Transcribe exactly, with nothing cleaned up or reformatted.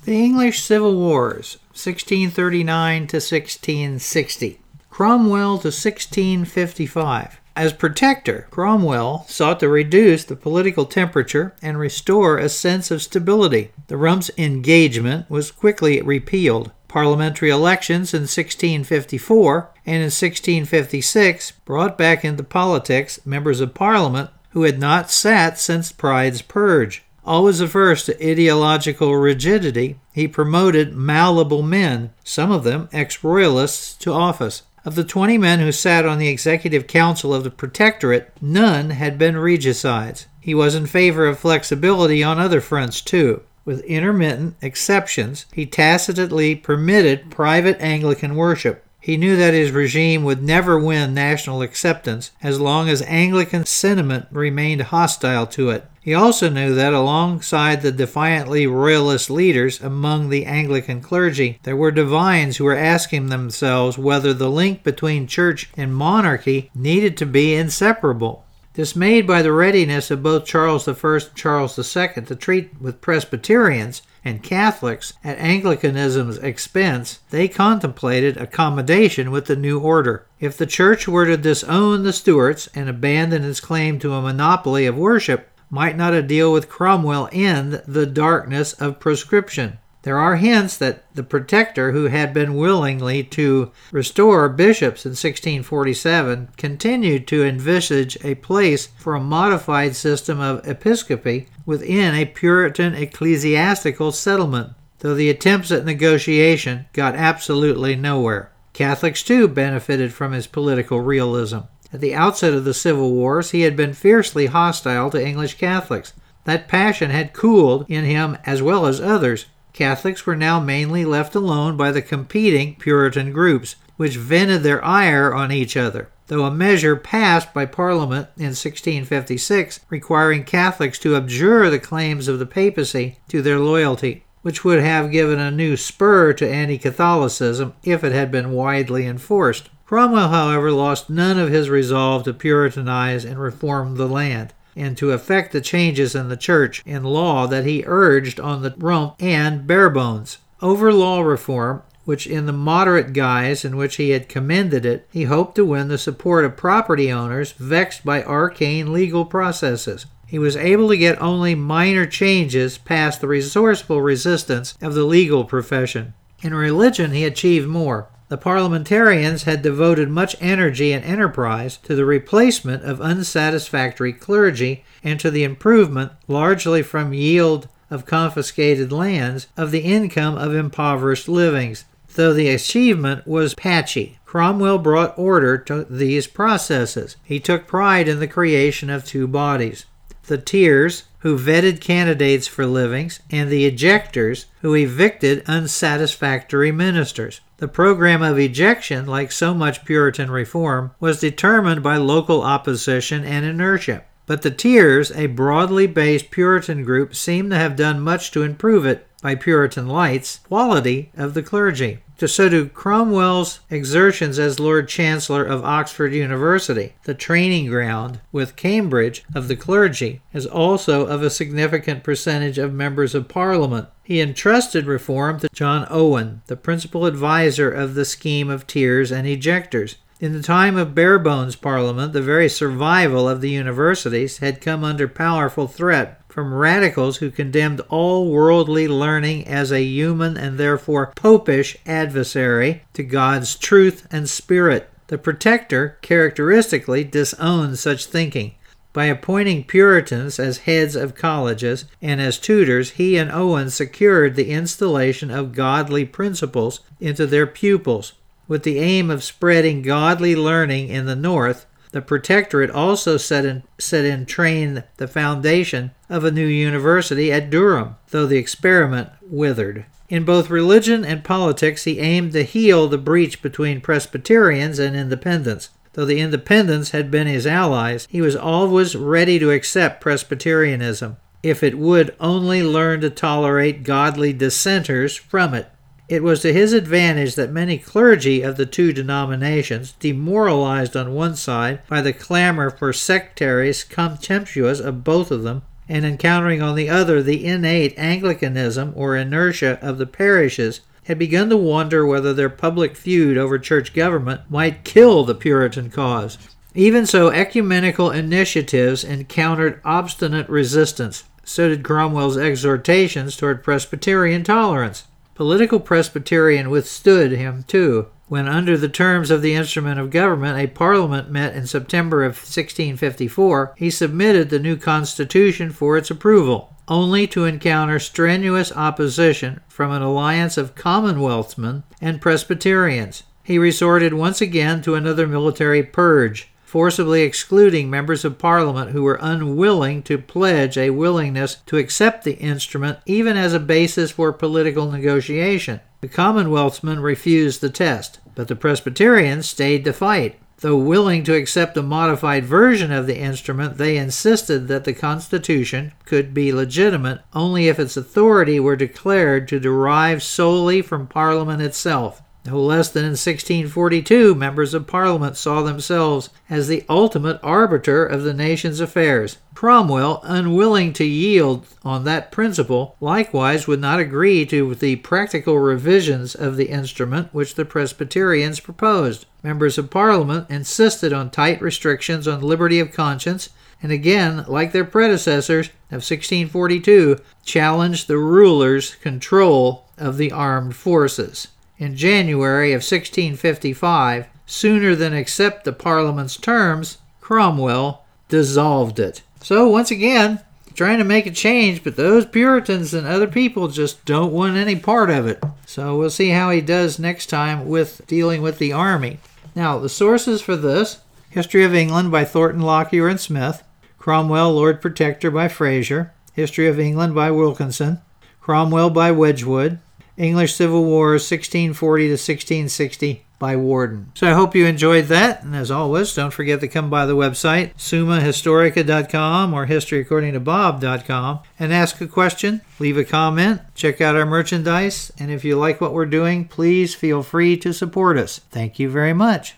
The English Civil Wars, sixteen thirty-nine to sixteen sixty. Cromwell to sixteen fifty-five. As Protector, Cromwell sought to reduce the political temperature and restore a sense of stability. The Rumps Engagement was quickly repealed. Parliamentary elections in sixteen fifty-four and in sixteen fifty-six brought back into politics members of Parliament who had not sat since Pride's Purge. Always averse to ideological rigidity, he promoted malleable men, some of them ex-royalists, to office. Of the twenty men who sat on the executive council of the Protectorate, none had been regicides. He was in favor of flexibility on other fronts, too. With intermittent exceptions, he tacitly permitted private Anglican worship. He knew that his regime would never win national acceptance as long as Anglican sentiment remained hostile to it. He also knew that alongside the defiantly royalist leaders among the Anglican clergy, there were divines who were asking themselves whether the link between church and monarchy needed to be inseparable. Dismayed by the readiness of both Charles the First and Charles the Second to treat with Presbyterians and Catholics at Anglicanism's expense, they contemplated accommodation with the new order. If the church were to disown the Stuarts and abandon its claim to a monopoly of worship, might not a deal with Cromwell end the darkness of proscription? There are hints that the Protector, who had been willingly to restore bishops in sixteen forty-seven, continued to envisage a place for a modified system of episcopacy within a Puritan ecclesiastical settlement, though the attempts at negotiation got absolutely nowhere. Catholics, too, benefited from his political realism. At the outset of the Civil Wars, he had been fiercely hostile to English Catholics. That passion had cooled in him as well as others. Catholics were now mainly left alone by the competing Puritan groups, which vented their ire on each other, though a measure passed by Parliament in sixteen fifty-six requiring Catholics to abjure the claims of the papacy to their loyalty, which would have given a new spur to anti-Catholicism if it had been widely enforced. Cromwell, however, lost none of his resolve to Puritanize and reform the land, and to effect the changes in the church and law that he urged on the Rump and Barebones. Over law reform, which in the moderate guise in which he had commended it, he hoped to win the support of property owners vexed by arcane legal processes. He was able to get only minor changes past the resourceful resistance of the legal profession. In religion, he achieved more. The parliamentarians had devoted much energy and enterprise to the replacement of unsatisfactory clergy and to the improvement, largely from yield of confiscated lands, of the income of impoverished livings. Though the achievement was patchy, Cromwell brought order to these processes. He took pride in the creation of two bodies: the tiers, who vetted candidates for livings, and the ejectors, who evicted unsatisfactory ministers. The program of ejection, like so much Puritan reform, was determined by local opposition and inertia. But the tiers, a broadly based Puritan group, seem to have done much to improve it, by Puritan lights, quality of the clergy. So do Cromwell's exertions as Lord Chancellor of Oxford University, the training ground, with Cambridge, of the clergy, as also of a significant percentage of members of Parliament. He entrusted reform to John Owen, the principal advisor of the scheme of tiers and ejectors. In the time of Barebones Parliament, the very survival of the universities had come under powerful threat from radicals who condemned all worldly learning as a human and therefore popish adversary to God's truth and spirit. The Protector characteristically disowned such thinking. By appointing Puritans as heads of colleges and as tutors, he and Owen secured the installation of godly principles into their pupils. With the aim of spreading godly learning in the North, the Protectorate also set in, set in train the foundation of a new university at Durham, though the experiment withered. In both religion and politics, he aimed to heal the breach between Presbyterians and Independents. Though the Independents had been his allies, he was always ready to accept Presbyterianism, if it would only learn to tolerate godly dissenters from it. It was to his advantage that many clergy of the two denominations, demoralized on one side by the clamor for sectaries contemptuous of both of them, and encountering on the other the innate Anglicanism or inertia of the parishes, had begun to wonder whether their public feud over church government might kill the Puritan cause. Even so, ecumenical initiatives encountered obstinate resistance. So did Cromwell's exhortations toward Presbyterian tolerance. Political Presbyterian withstood him too, when under the terms of the instrument of government a parliament met in September of sixteen fifty-four, he submitted the new constitution for its approval, only to encounter strenuous opposition from an alliance of Commonwealthmen and Presbyterians. He resorted once again to another military purge, forcibly excluding members of Parliament who were unwilling to pledge a willingness to accept the instrument even as a basis for political negotiation. The Commonwealthmen refused the test, but the Presbyterians stayed to fight. Though willing to accept a modified version of the instrument, they insisted that the Constitution could be legitimate only if its authority were declared to derive solely from Parliament itself. No less than in sixteen forty-two, members of Parliament saw themselves as the ultimate arbiter of the nation's affairs. Cromwell, unwilling to yield on that principle, likewise would not agree to the practical revisions of the instrument which the Presbyterians proposed. Members of Parliament insisted on tight restrictions on liberty of conscience, and again, like their predecessors of sixteen forty-two, challenged the rulers' control of the armed forces. In January of sixteen fifty-five, sooner than accept the Parliament's terms, Cromwell dissolved it. So once again, trying to make a change, but those Puritans and other people just don't want any part of it. So we'll see how he does next time with dealing with the army. Now, the sources for this: History of England by Thornton, Lockyer, and Smith; Cromwell, Lord Protector by Fraser; History of England by Wilkinson; Cromwell by Wedgwood; English Civil Wars sixteen forty to sixteen sixty by Warden. So I hope you enjoyed that, and as always, don't forget to come by the website summa historica dot com or history according to bob dot com and ask a question, leave a comment, check out our merchandise, and if you like what we're doing, please feel free to support us. Thank you very much.